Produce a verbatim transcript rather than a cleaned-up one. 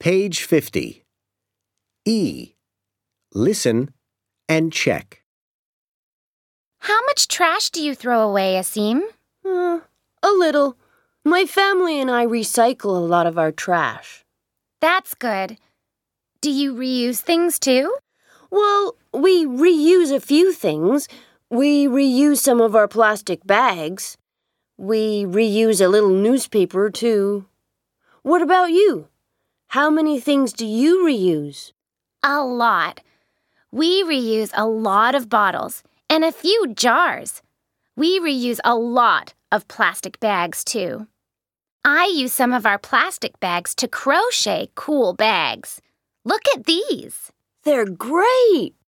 Page fifty. E. Listen and check. How much trash do you throw away, Asim? Uh, a little. My family and I recycle a lot of our trash. That's good. Do you reuse things too? Well, we reuse a few things. We reuse some of our plastic bags. We reuse a little newspaper, too. What about you? How many things do you reuse? A lot. We reuse a lot of bottles and a few jars. We reuse a lot of plastic bags, too. I use some of our plastic bags to crochet cool bags. Look at these. They're great!